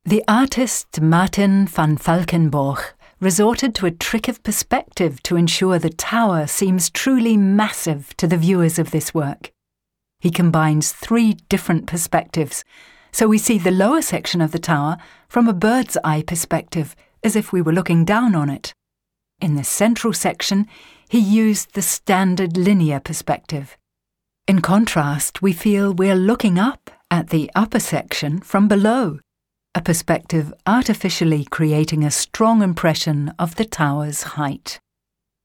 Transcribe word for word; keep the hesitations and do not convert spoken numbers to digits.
The artist Martin van Valkenborg resorted to a trick of perspective to ensure the tower seems truly massive to the viewers of this work. He combines three different perspectives, so we see the lower section of the tower from a bird's eye perspective, as if we were looking down on it. In the central section, he used the standard linear perspective. In contrast, we feel we're looking up at the upper section from below, a perspective artificially creating a strong impression of the tower's height.